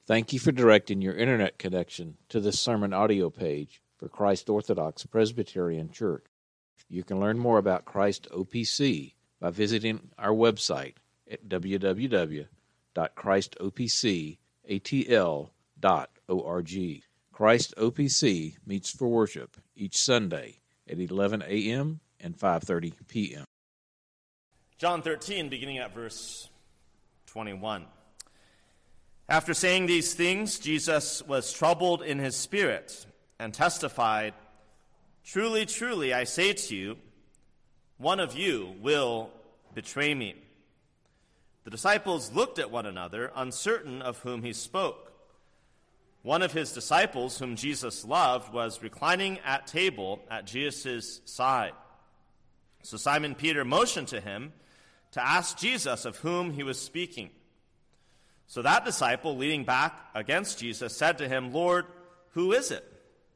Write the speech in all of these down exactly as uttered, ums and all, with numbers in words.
Thank you for directing your internet connection to this sermon audio page for Christ Orthodox Presbyterian Church. You can learn more about Christ O P C by visiting our website at w w w dot christ o p c a t l dot org. Christ O P C meets for worship each Sunday at eleven a.m. and five thirty p.m. John thirteen, beginning at verse twenty-one. After saying these things, Jesus was troubled in his spirit and testified, "Truly, truly, I say to you, one of you will betray me." The disciples looked at one another, uncertain of whom he spoke. One of his disciples, whom Jesus loved, was reclining at table at Jesus' side. So Simon Peter motioned to him to ask Jesus of whom he was speaking. So that disciple, leaning back against Jesus, said to him, "Lord, who is it?"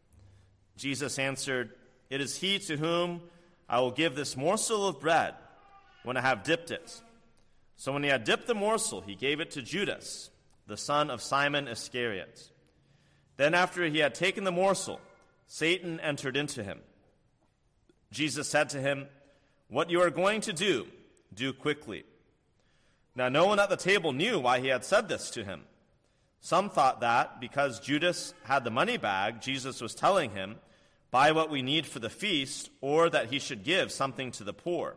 Jesus answered, "It is he to whom I will give this morsel of bread when I have dipped it." So when he had dipped the morsel, he gave it to Judas, the son of Simon Iscariot. Then after he had taken the morsel, Satan entered into him. Jesus said to him, "What you are going to do, do quickly." Now no one at the table knew why he had said this to him. Some thought that because Judas had the money bag, Jesus was telling him, "Buy what we need for the feast," or that he should give something to the poor.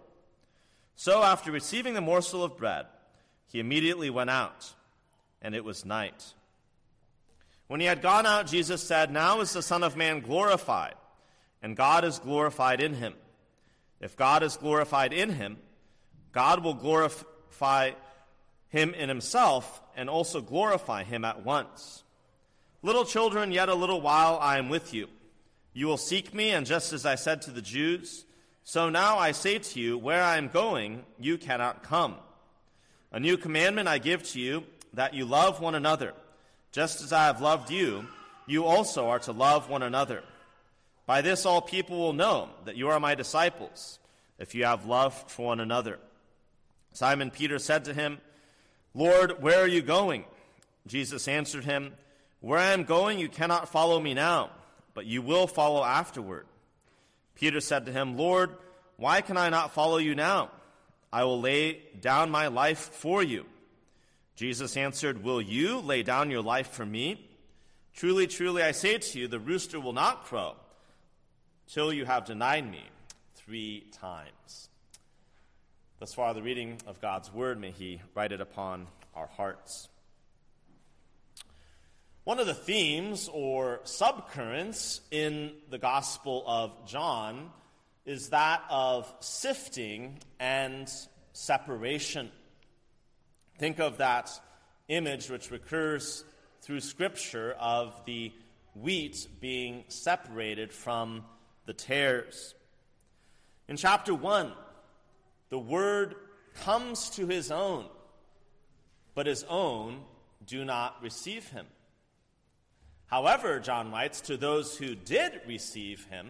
So after receiving the morsel of bread, he immediately went out, and it was night. When he had gone out, Jesus said, "Now is the Son of Man glorified, and God is glorified in him. If God is glorified in him, God will glorify him in himself, and also glorify him at once. Little children, yet a little while I am with you. You will seek me, and just as I said to the Jews, so now I say to you, where I am going, you cannot come. A new commandment I give to you, that you love one another. Just as I have loved you, you also are to love one another. By this all people will know that you are my disciples, if you have love for one another." Simon Peter said to him, "Lord, where are you going?" Jesus answered him, "Where I am going you cannot follow me now, but you will follow afterward." Peter said to him, "Lord, why can I not follow you now? I will lay down my life for you." Jesus answered, "Will you lay down your life for me? Truly, truly, I say to you, the rooster will not crow till you have denied me three times." Thus far, the reading of God's word. May he write it upon our hearts. One of the themes or subcurrents in the Gospel of John is that of sifting and separation. Think of that image which recurs through Scripture of the wheat being separated from the tares. In chapter one, the word comes to his own, but his own do not receive him. However, John writes, to those who did receive him,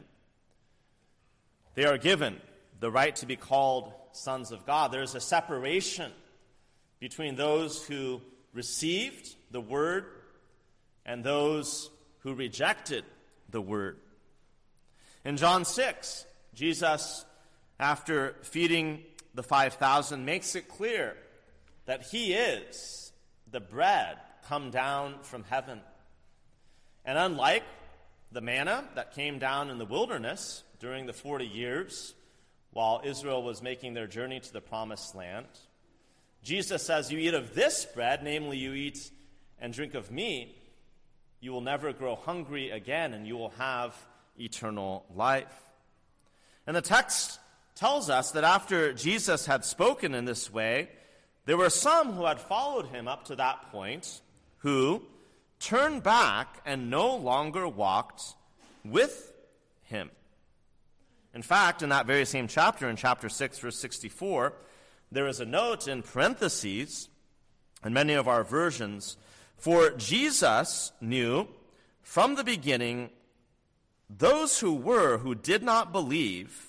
they are given the right to be called sons of God. There is a separation between those who received the word and those who rejected the word. In John six, Jesus, after feeding the five thousand, makes it clear that he is the bread come down from heaven. And unlike the manna that came down in the wilderness during the forty years while Israel was making their journey to the promised land, Jesus says, "You eat of this bread, namely you eat and drink of me, you will never grow hungry again, and you will have eternal life." And the text tells us that after Jesus had spoken in this way, there were some who had followed him up to that point who turned back and no longer walked with him. In fact, in that very same chapter, in chapter six, verse sixty-four, there is a note in parentheses in many of our versions, "For Jesus knew from the beginning those who were who did not believe,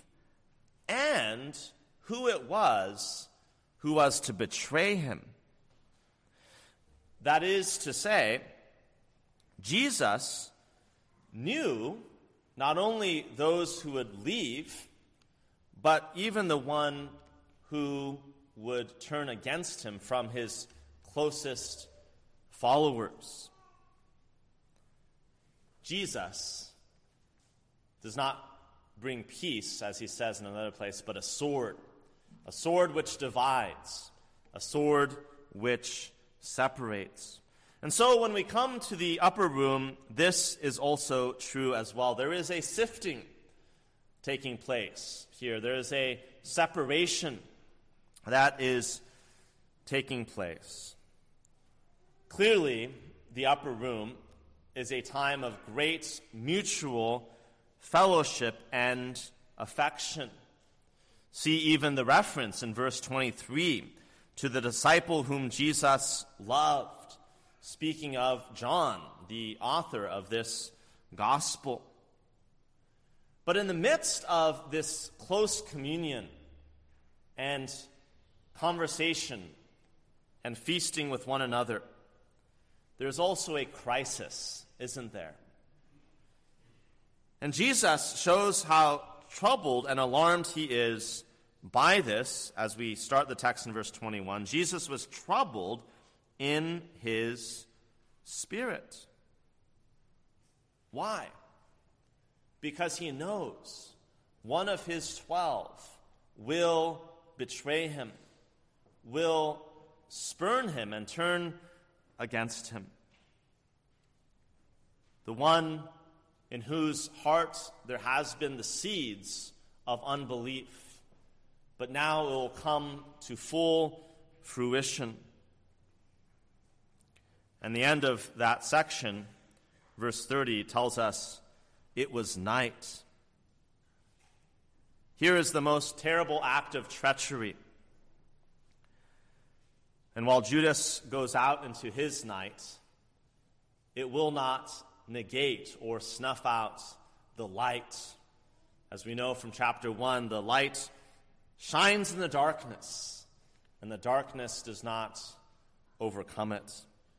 and who it was who was to betray him." That is to say, Jesus knew not only those who would leave, but even the one who would turn against him from his closest followers. Jesus does not bring peace, as he says in another place, but a sword, a sword which divides, a sword which separates. And so when we come to the upper room, this is also true as well. There is a sifting taking place here. There is a separation that is taking place. Clearly, the upper room is a time of great mutual fellowship and affection. See even the reference in verse twenty-three to the disciple whom Jesus loved, speaking of John, the author of this gospel. But in the midst of this close communion and conversation and feasting with one another, there's also a crisis, isn't there? And Jesus shows how troubled and alarmed he is by this as we start the text in verse twenty-one. Jesus was troubled in his spirit. Why? Because he knows one of his twelve will betray him, will spurn him and turn against him. The one in whose heart there has been the seeds of unbelief, but now it will come to full fruition. And the end of that section, verse thirty, tells us it was night. Here is the most terrible act of treachery. And while Judas goes out into his night, it will not negate or snuff out the light. As we know from chapter one, the light shines in the darkness, and the darkness does not overcome it.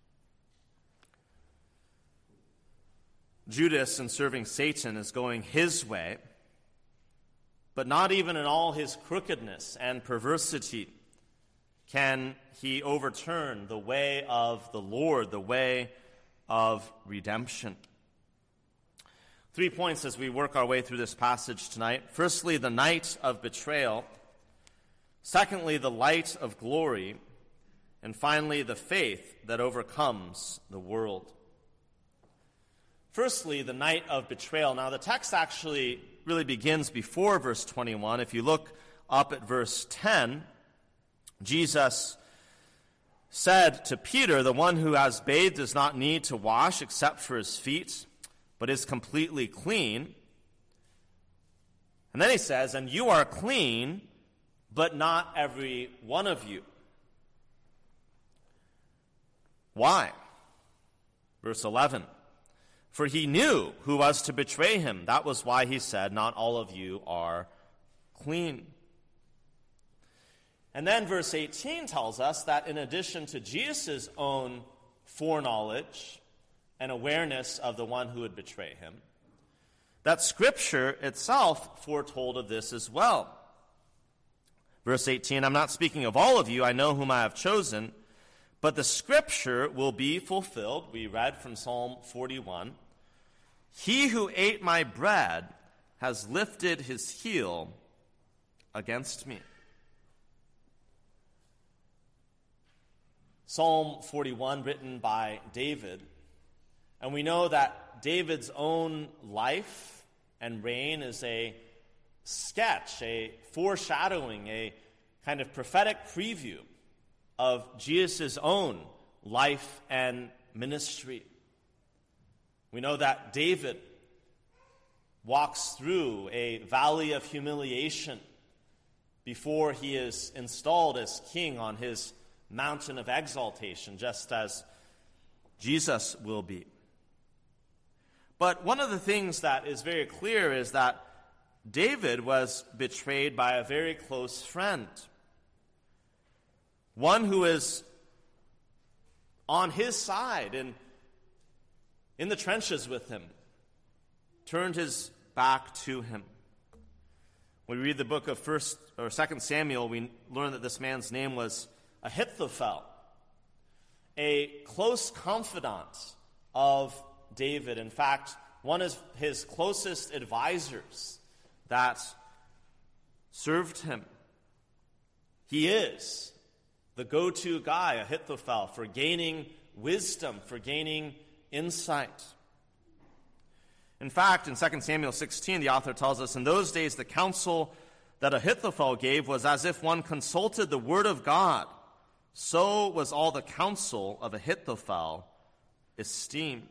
Judas, in serving Satan, is going his way, but not even in all his crookedness and perversity can he overturn the way of the Lord, the way of redemption. Three points as we work our way through this passage tonight. Firstly, the night of betrayal. Secondly, the light of glory. And finally, the faith that overcomes the world. Firstly, the night of betrayal. Now, the text actually really begins before verse twenty-one. If you look up at verse ten, Jesus said to Peter, "The one who has bathed does not need to wash except for his feet, but is completely clean." And then he says, "And you are clean, but not every one of you." Why? Verse eleven. For he knew who was to betray him. That was why he said, "Not all of you are clean." And then verse eighteen tells us that in addition to Jesus' own foreknowledge and awareness of the one who would betray him, that Scripture itself foretold of this as well. Verse eighteen, "I'm not speaking of all of you, I know whom I have chosen, but the Scripture will be fulfilled." We read from Psalm forty-one. "He who ate my bread has lifted his heel against me." Psalm forty-one, written by David. And we know that David's own life and reign is a sketch, a foreshadowing, a kind of prophetic preview of Jesus' own life and ministry. We know that David walks through a valley of humiliation before he is installed as king on his mountain of exaltation, just as Jesus will be. But one of the things that is very clear is that David was betrayed by a very close friend, one who is on his side in in the trenches with him, turned his back to him. When we read the book of First or Second Samuel, we learn that this man's name was Ahithophel, a close confidant of David. In fact, one of his closest advisors that served him. He is the go-to guy, Ahithophel, for gaining wisdom, for gaining insight. In fact, in Second Samuel sixteen, the author tells us, in those days the counsel that Ahithophel gave was as if one consulted the word of God. So was all the counsel of Ahithophel esteemed.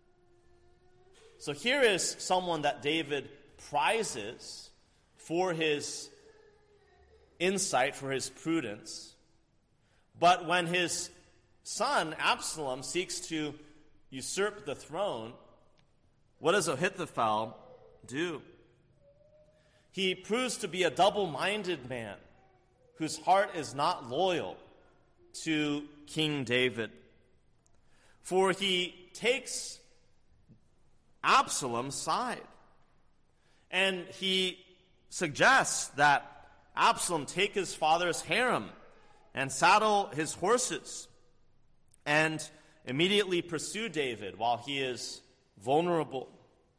So here is someone that David prizes for his insight, for his prudence. But when his son Absalom seeks to usurp the throne, what does Ahithophel do? He proves to be a double-minded man whose heart is not loyal to King David. For he takes Absalom's side. And he suggests that Absalom take his father's harem and saddle his horses and immediately pursue David while he is vulnerable.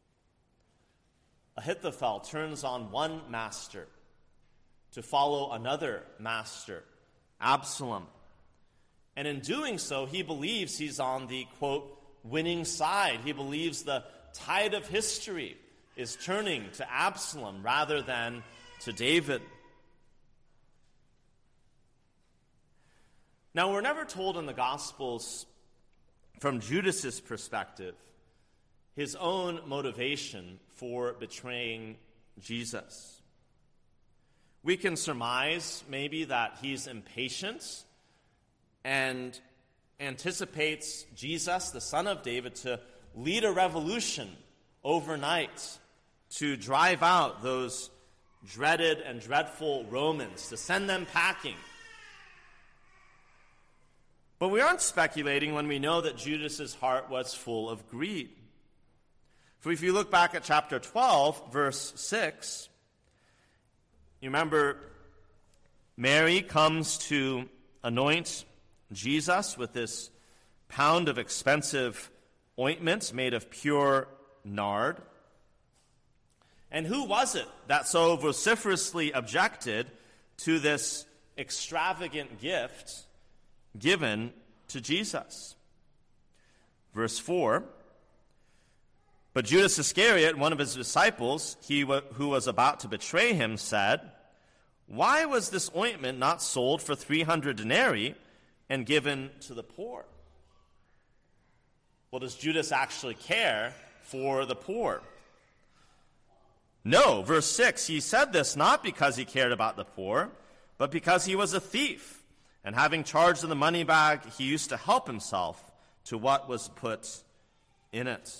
Ahithophel turns on one master to follow another master, Absalom. And in doing so, he believes he's on the, quote, winning side. He believes the tide of history is turning to Absalom rather than to David. Now, we're never told in the Gospels, from Judas's perspective, his own motivation for betraying Jesus. We can surmise maybe that he's impatient and anticipates Jesus, the son of David, to lead a revolution overnight to drive out those dreaded and dreadful Romans, to send them packing. But we aren't speculating when we know that Judas's heart was full of greed. For if you look back at chapter twelve, verse six, you remember Mary comes to anoint Jesus with this pound of expensive ointment made of pure nard. And who was it that so vociferously objected to this extravagant gift given to Jesus? Verse four, but Judas Iscariot, one of his disciples, he w- who was about to betray him, said, why was this ointment not sold for three hundred denarii and given to the poor? Well, does Judas actually care for the poor? No, verse six, he said this not because he cared about the poor, but because he was a thief, and having charge of the money bag, he used to help himself to what was put in it.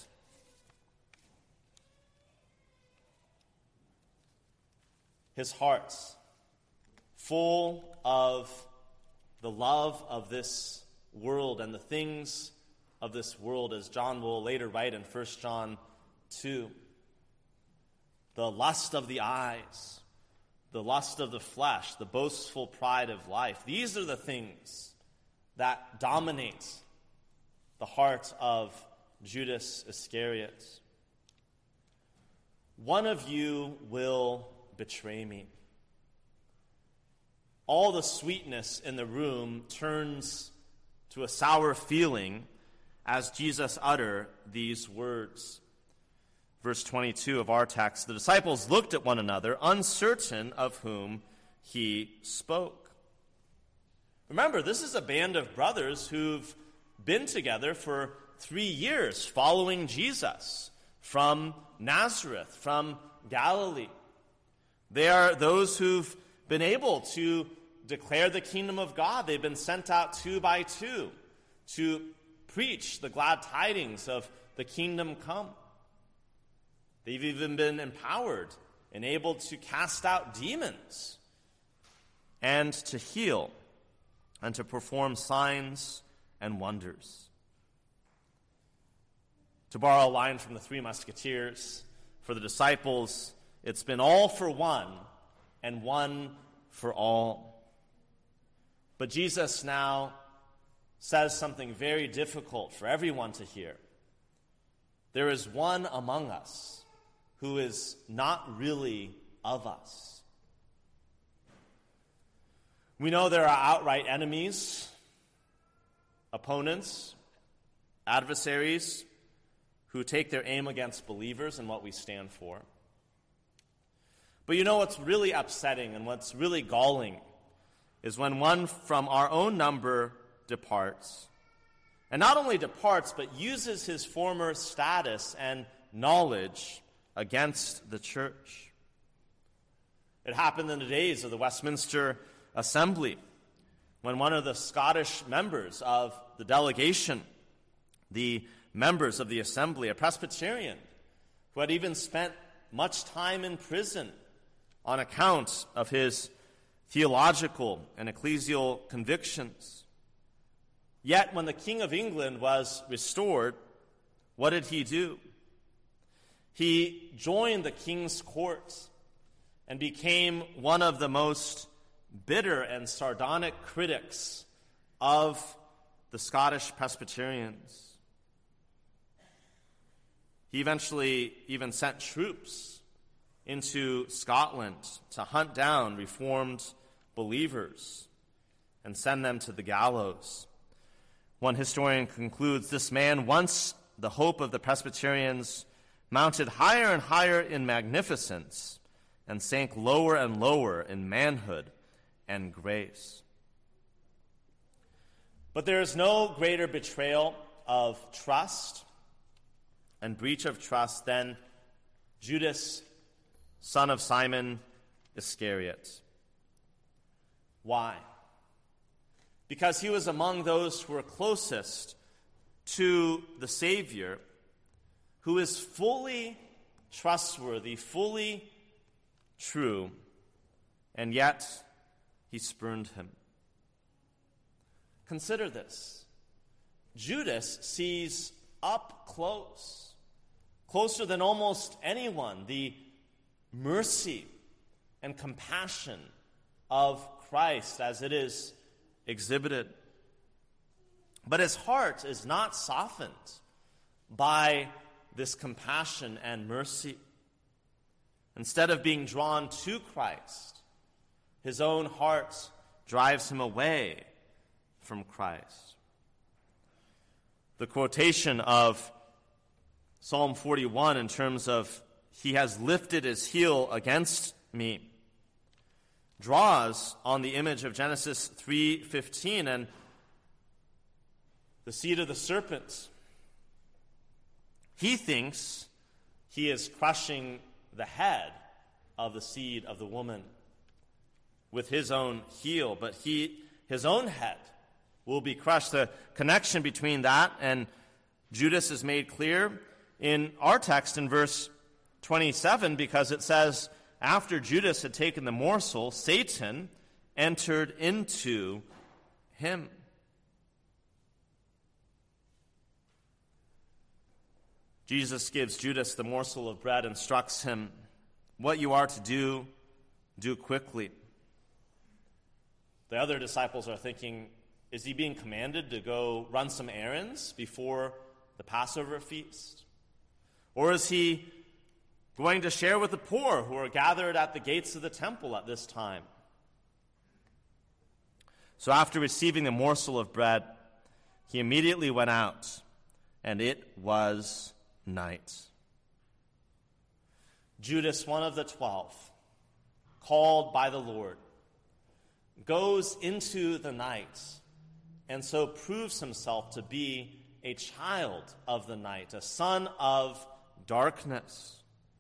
His heart, full of the love of this world and the things of this world, as John will later write in First John two. The lust of the eyes, the lust of the flesh, the boastful pride of life. These are the things that dominate the heart of Judas Iscariot. One of you will betray me. All the sweetness in the room turns to a sour feeling as Jesus utter these words. Verse twenty-two of our text, the disciples looked at one another, uncertain of whom he spoke. Remember, this is a band of brothers who've been together for three years following Jesus from Nazareth, from Galilee. They are those who've been able to declare the kingdom of God. They've been sent out two by two to preach the glad tidings of the kingdom come. They've even been empowered and able to cast out demons and to heal and to perform signs and wonders. To borrow a line from the Three Musketeers, for the disciples, it's been all for one and one for all. But Jesus now says something very difficult for everyone to hear. There is one among us who is not really of us. We know there are outright enemies, opponents, adversaries who take their aim against believers and what we stand for. But you know what's really upsetting and what's really galling is when one from our own number departs, and not only departs, but uses his former status and knowledge against the church. It happened in the days of the Westminster Assembly, when one of the Scottish members of the delegation, the members of the assembly, a Presbyterian, who had even spent much time in prison on account of his theological and ecclesial convictions. Yet when the King of England was restored, what did he do? He joined the king's court and became one of the most bitter and sardonic critics of the Scottish Presbyterians. He eventually even sent troops into Scotland to hunt down Reformed believers and send them to the gallows. One historian concludes, this man, once the hope of the Presbyterians, mounted higher and higher in magnificence and sank lower and lower in manhood and grace. But there is no greater betrayal of trust and breach of trust than Judas, son of Simon Iscariot. Why? Because he was among those who were closest to the Savior, who is fully trustworthy, fully true, and yet he spurned him. Consider this. Judas sees up close, closer than almost anyone, the mercy and compassion of Christ as it is exhibited. But his heart is not softened by this compassion and mercy. Instead of being drawn to Christ, his own heart drives him away from Christ. The quotation of Psalm forty-one in terms of he has lifted his heel against me draws on the image of Genesis three fifteen and the seed of the serpent. He thinks he is crushing the head of the seed of the woman with his own heel, but he his own head will be crushed. The connection between that and Judas is made clear in our text in verse twenty-seven, because it says, after Judas had taken the morsel, Satan entered into him. Jesus gives Judas the morsel of bread, instructs him, what you are to do, do quickly. The other disciples are thinking, is he being commanded to go run some errands before the Passover feast? Or is he going to share with the poor who are gathered at the gates of the temple at this time? So after receiving the morsel of bread, he immediately went out, and it was night. Judas, one of the twelve, called by the Lord, goes into the night and so proves himself to be a child of the night, a son of darkness.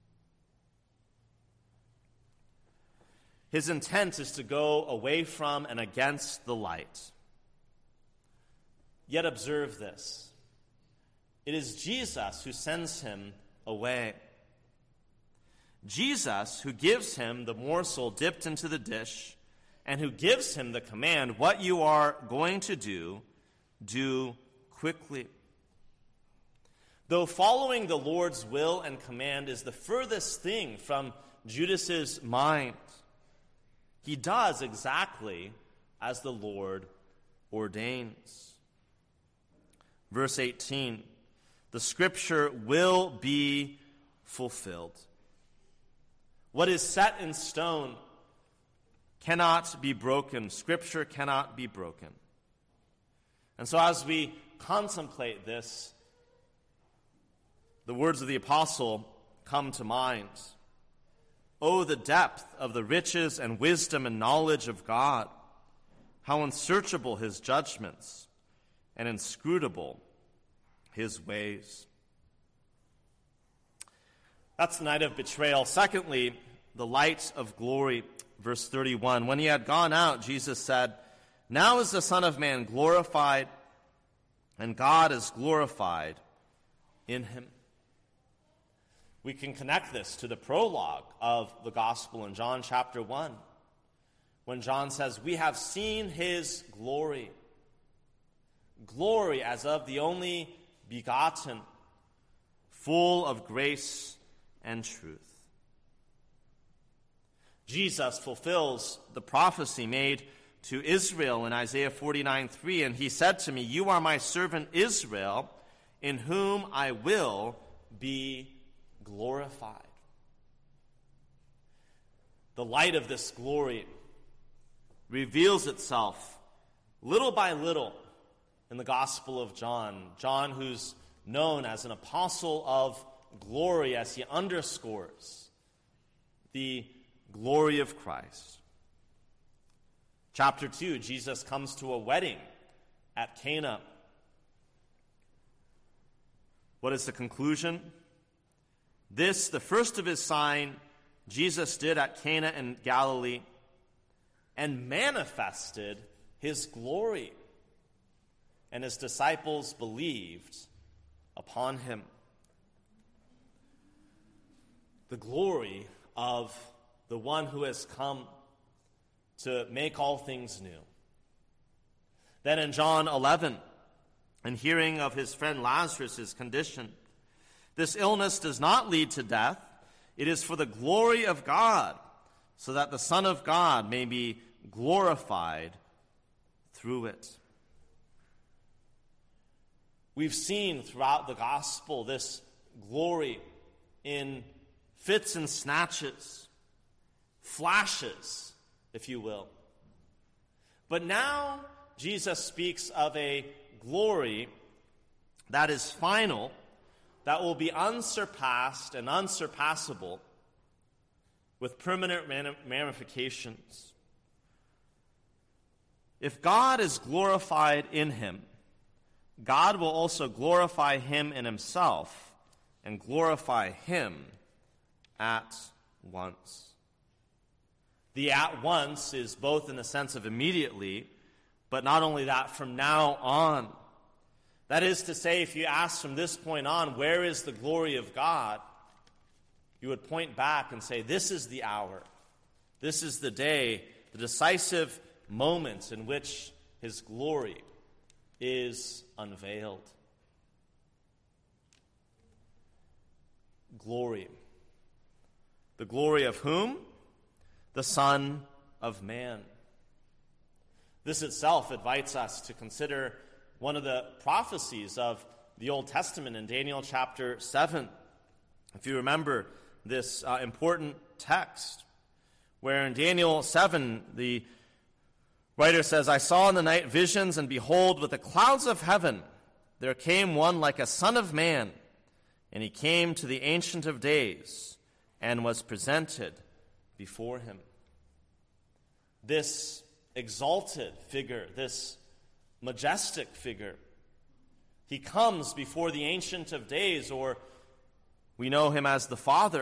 His intent is to go away from and against the light. Yet observe this. It is Jesus who sends him away. Jesus who gives him the morsel dipped into the dish and who gives him the command, what you are going to do, do quickly. Though following the Lord's will and command is the furthest thing from Judas's mind, he does exactly as the Lord ordains. Verse eighteen, the scripture will be fulfilled. What is set in stone cannot be broken. Scripture cannot be broken. And so as we contemplate this, the words of the apostle come to mind. Oh, the depth of the riches and wisdom and knowledge of God, how unsearchable his judgments and inscrutable his ways. That's the night of betrayal. Secondly, the light of glory. Verse thirty-one, when he had gone out, Jesus said, now is the Son of Man glorified, and God is glorified in him. We can connect this to the prologue of the gospel in John chapter one, when John says, we have seen his glory. Glory as of the only begotten, full of grace and truth. Jesus fulfills the prophecy made to Israel in Isaiah forty-nine three, and he said to me, you are my servant Israel, in whom I will be glorified. The light of this glory reveals itself little by little in the Gospel of John. John, who's known as an apostle of glory, as he underscores the glory of Christ. Chapter two, Jesus comes to a wedding at Cana. What is the conclusion? This, the first of his sign, Jesus did at Cana in Galilee, and manifested his glory, and his disciples believed upon him. The glory of the one who has come to make all things new. Then in John eleven, in hearing of his friend Lazarus' condition, this illness does not lead to death. It is for the glory of God, so that the Son of God may be glorified through it. We've seen throughout the gospel this glory in fits and snatches, flashes, if you will. But now Jesus speaks of a glory that is final, that will be unsurpassed and unsurpassable, with permanent ramifications. If God is glorified in him, God will also glorify him in himself and glorify him at once. The at once is both in the sense of immediately, but not only that, from now on. That is to say, if you ask from this point on, where is the glory of God? You would point back and say, this is the hour. This is the day, the decisive moment in which his glory is unveiled. Glory. The glory of whom? The Son of Man. This itself invites us to consider one of the prophecies of the Old Testament in Daniel chapter seven. If you remember this uh, important text, where in Daniel seven, the writer says, I saw in the night visions, and behold, with the clouds of heaven, there came one like a son of man, and he came to the Ancient of Days, and was presented before him. This exalted figure, this majestic figure, he comes before the Ancient of Days, or we know him as the Father.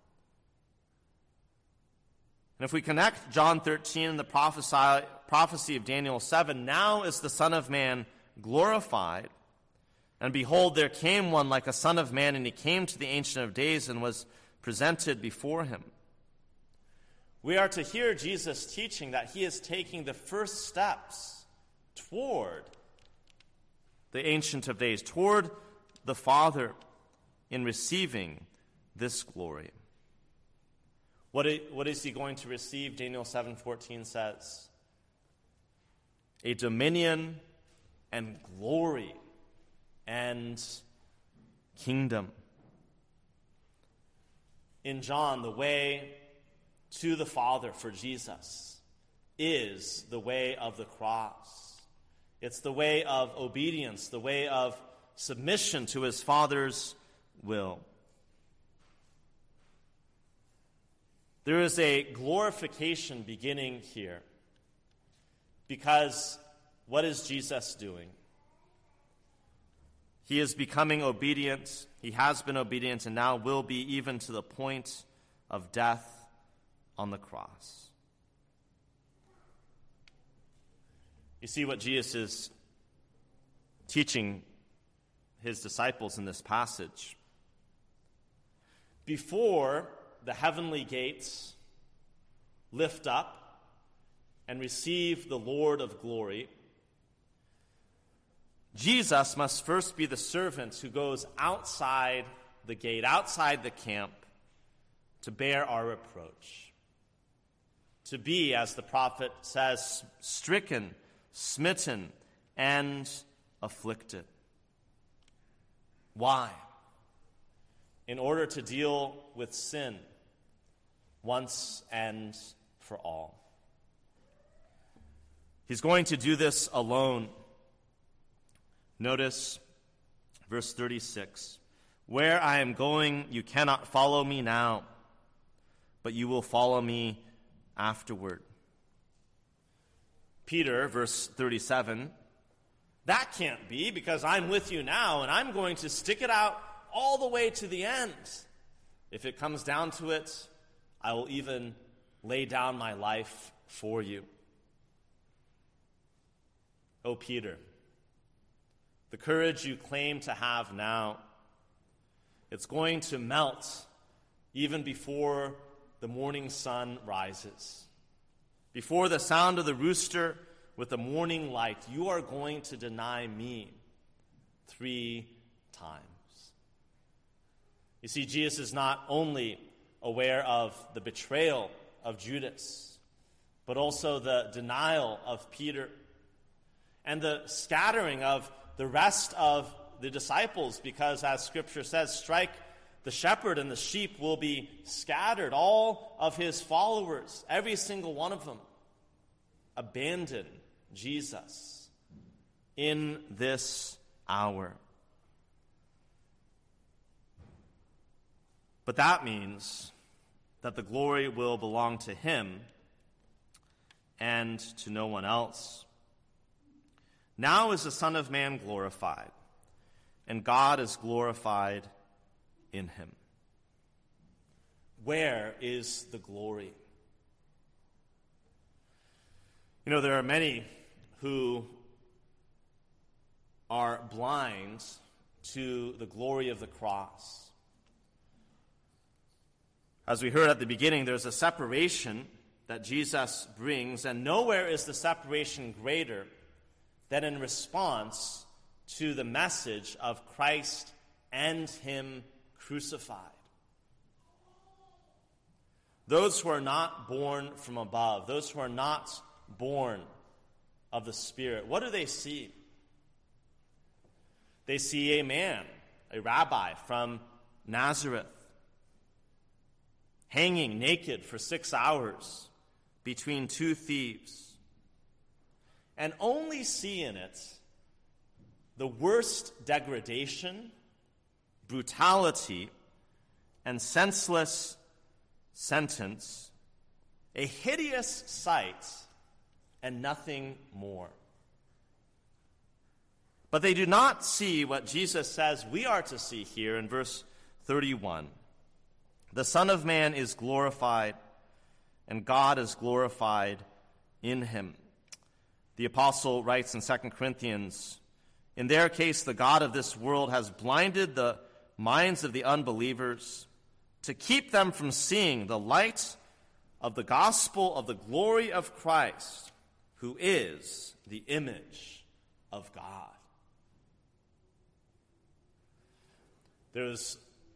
And if we connect John thirteen and the prophecy, prophecy of Daniel seven, now is the Son of Man glorified, and behold, there came one like a son of man, and he came to the Ancient of Days and was presented before him. We are to hear Jesus teaching that he is taking the first steps toward the Ancient of Days, toward the Father. in receiving this glory. What is, what is he going to receive? Daniel seven fourteen says, a dominion and glory and kingdom. In John, the way to the Father for Jesus is the way of the cross. It's the way of obedience, the way of submission to his Father's will. There is a glorification beginning here, because what is Jesus doing? He is becoming obedient. He has been obedient and now will be, even to the point of death on the cross. You see what Jesus is teaching his disciples in this passage. Before the heavenly gates lift up and receive the Lord of glory, Jesus must first be the servant who goes outside the gate, outside the camp, to bear our reproach. To be, as the prophet says, stricken, smitten, and afflicted. Why? In order to deal with sin once and for all. He's going to do this alone. Notice verse thirty-six. Where I am going, you cannot follow me now, but you will follow me afterward. Peter, verse thirty-seven, that can't be, because I'm with you now, and I'm going to stick it out all the way to the end. If it comes down to it, I will even lay down my life for you. Oh, Peter, the courage you claim to have now, it's going to melt even before the morning sun rises. Before the sound of the rooster with the morning light, you are going to deny me three times. You see, Jesus is not only aware of the betrayal of Judas, but also the denial of Peter and the scattering of the rest of the disciples, because as Scripture says, strike the shepherd and the sheep will be scattered. All of his followers, every single one of them, abandon Jesus in this hour. But that means that the glory will belong to him and to no one else. Now is the Son of Man glorified, and God is glorified in him. Where is the glory? You know, there are many who are blind to the glory of the cross. As we heard at the beginning, there's a separation that Jesus brings, and nowhere is the separation greater than in response to the message of Christ and him crucified. Those who are not born from above, those who are not born of the Spirit, what do they see? They see a man, a rabbi from Nazareth, hanging naked for six hours between two thieves, and only see in it the worst degradation, brutality, and senseless sentence, a hideous sight, and nothing more. But they do not see what Jesus says we are to see here in verse thirty-one. The Son of Man is glorified, and God is glorified in him. The apostle writes in Second Corinthians, in their case, the God of this world has blinded the minds of the unbelievers to keep them from seeing the light of the gospel of the glory of Christ, who is the image of God. There's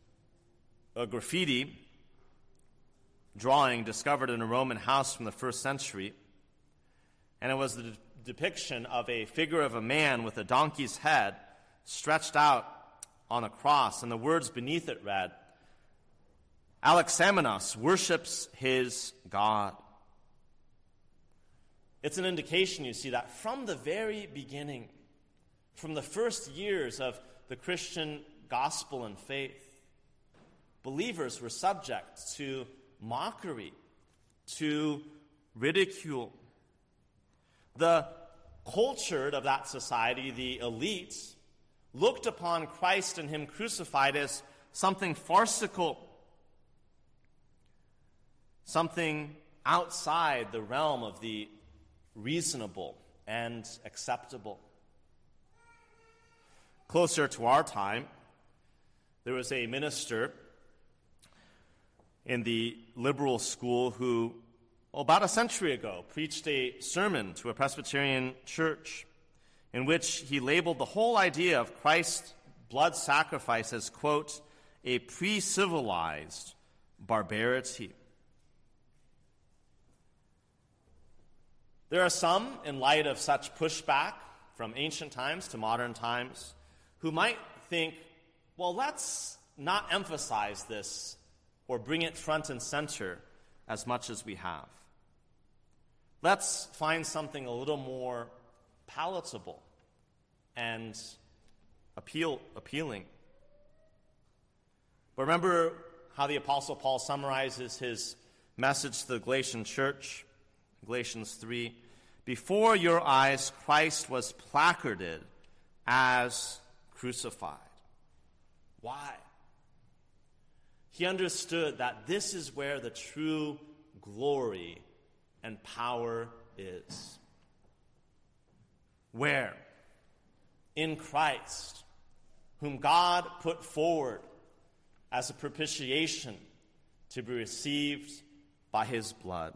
a graffiti drawing discovered in a Roman house from the first century, and it was the de- depiction of a figure of a man with a donkey's head stretched out on a cross, and the words beneath it read, "Alexamenos worships his God." It's an indication, you see, that from the very beginning, from the first years of the Christian gospel and faith, believers were subject to mockery, to ridicule. The cultured of that society, the elite, looked upon Christ and him crucified as something farcical, something outside the realm of the reasonable and acceptable. Closer to our time, there was a minister in the liberal school who, about a century ago, preached a sermon to a Presbyterian church in which he labeled the whole idea of Christ's blood sacrifice as, quote, a pre-civilized barbarity. There are some, in light of such pushback from ancient times to modern times, who might think, well, let's not emphasize this or bring it front and center as much as we have. Let's find something a little more palatable and appeal, appealing. But remember how the Apostle Paul summarizes his message to the Galatian church, Galatians three, "Before your eyes Christ was placarded as crucified." Why? He understood that this is where the true glory and power is. Where? In Christ, whom God put forward as a propitiation to be received by his blood.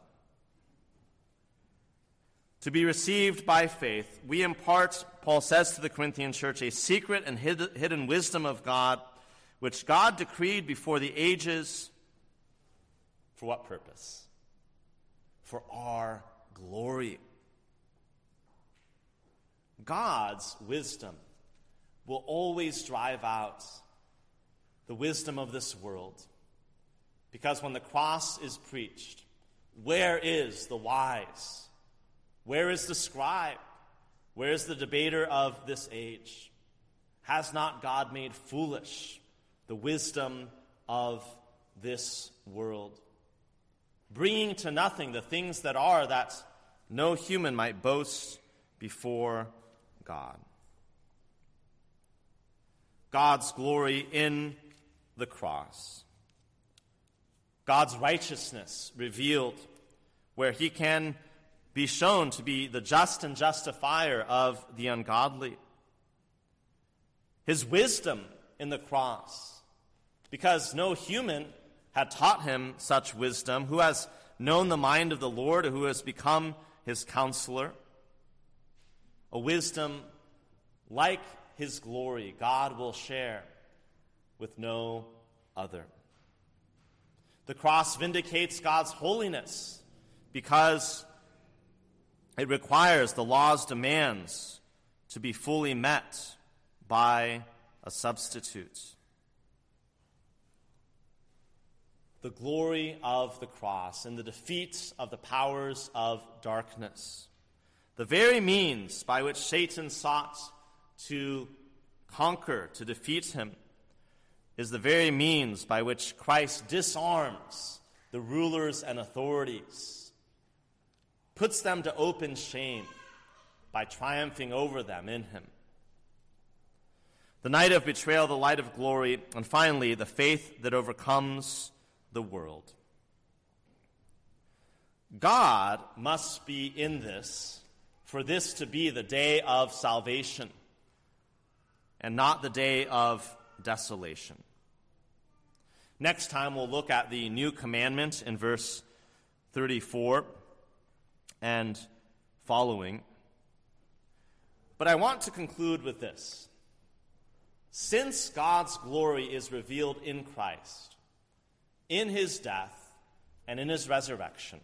To be received by faith, we impart, Paul says to the Corinthian church, a secret and hidden wisdom of God, which God decreed before the ages. For what purpose? For our glory. God's wisdom will always drive out the wisdom of this world. Because when the cross is preached, where is the wise? Where is the scribe? Where is the debater of this age? Has not God made foolish the wisdom of this world, bringing to nothing the things that are, that no human might boast before God? God's glory in the cross. God's righteousness revealed, where he can be shown to be the just and justifier of the ungodly. His wisdom in the cross, because no human had taught him such wisdom, who has known the mind of the Lord, who has become his counselor. A wisdom like his glory, God will share with no other. The cross vindicates God's holiness because it requires the law's demands to be fully met by a substitute. The glory of the cross and the defeat of the powers of darkness. The very means by which Satan sought to conquer, to defeat him, is the very means by which Christ disarms the rulers and authorities, puts them to open shame by triumphing over them in him. The night of betrayal, the light of glory, and finally, the faith that overcomes the world. God must be in this for this to be the day of salvation and not the day of desolation. Next time we'll look at the new commandment in verse thirty-four and following. But I want to conclude with this. Since God's glory is revealed in Christ, in his death and in his resurrection,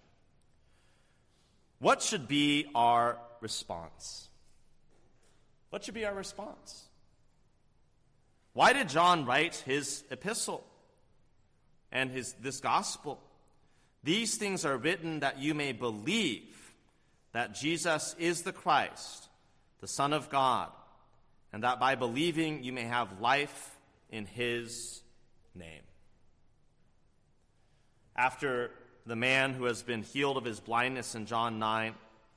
what should be our response? What should be our response? Why did John write his epistle and his this gospel? These things are written that you may believe that Jesus is the Christ, the Son of God, and that by believing you may have life in his name. After the man who has been healed of his blindness in John nine,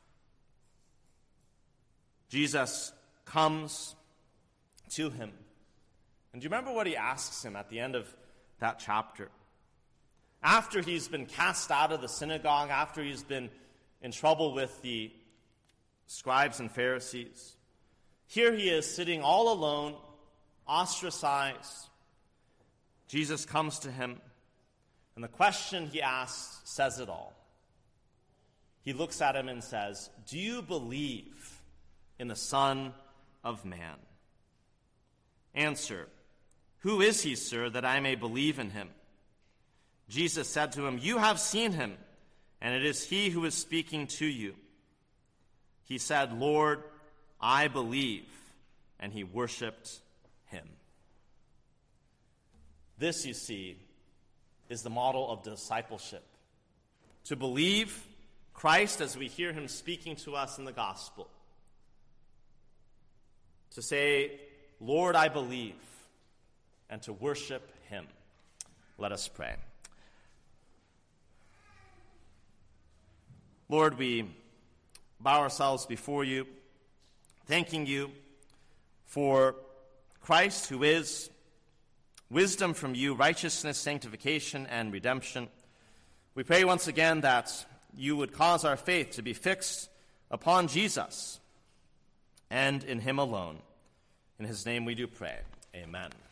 Jesus comes to him. And do you remember what he asks him at the end of that chapter? After he's been cast out of the synagogue, after he's been in trouble with the scribes and Pharisees, here he is sitting all alone, ostracized. Jesus comes to him, and the question he asks says it all. He looks at him and says, "Do you believe in the Son of Man?" Answer, "Who is he, sir, that I may believe in him?" Jesus said to him, "You have seen him, and it is he who is speaking to you." He said, "Lord, I believe," and he worshiped him. This, you see, is the model of discipleship. To believe Christ as we hear him speaking to us in the gospel. To say, "Lord, I believe," and to worship him. Let us pray. Lord, we bow ourselves before you, thanking you for Christ, who is wisdom from you, righteousness, sanctification, and redemption. We pray once again that you would cause our faith to be fixed upon Jesus and in him alone. In his name we do pray. Amen.